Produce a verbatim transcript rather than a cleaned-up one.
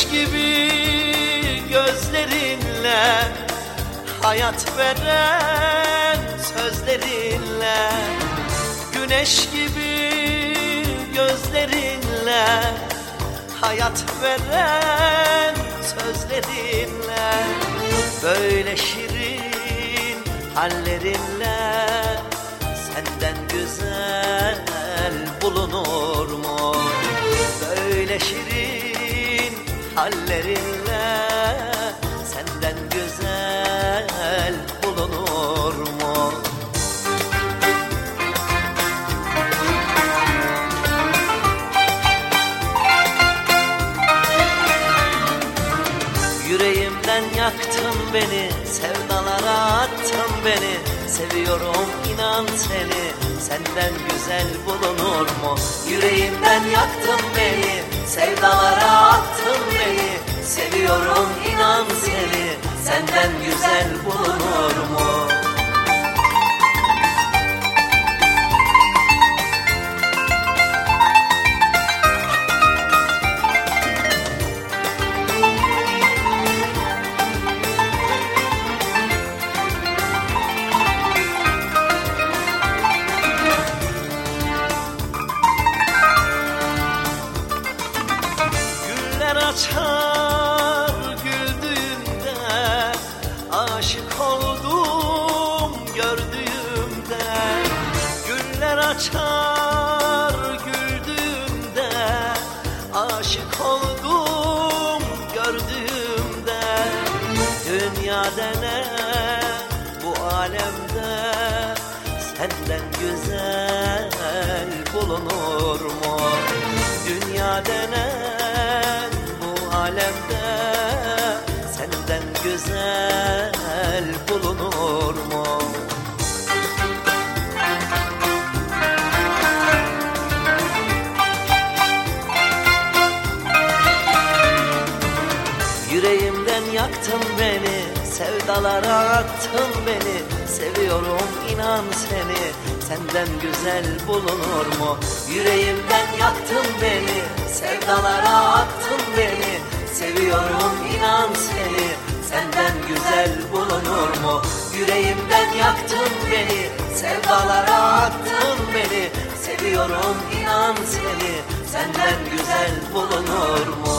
gibi gözlerinle, hayat veren sözlerinle, güneş gibi gözlerinle, hayat veren sözlerinle, böyle şirin hallerinle senden güzel bulunur mu? Böyle şirin hallerinle senden güzel bulunur mu? Yüreğimden yaktın beni, sevdalara attın beni. Seviyorum inan seni, senden güzel bulunur mu? Yüreğimden yaktın beni, sevdalara attın beni. Seviyorum inan seni, senden güzel bulunur mu? Açar güldüğümde, aşık oldum gördüğümde. Güller açar güldüğümde, aşık oldum gördüğümde. Dünya denen bu alemde senden güzel bulunur mu? Dünya denen alemde senden güzel bulunur mu? Yüreğimden yaktın beni, sevdalara attın beni. Seviyorum inan seni, senden güzel bulunur mu? Yüreğimden yaktın beni, sevdalara attın beni. Seviyorum inan seni, senden güzel bulunur mu? Yüreğimden yaktın beni, sevdalara attın beni. Seviyorum inan seni, senden güzel bulunur mu?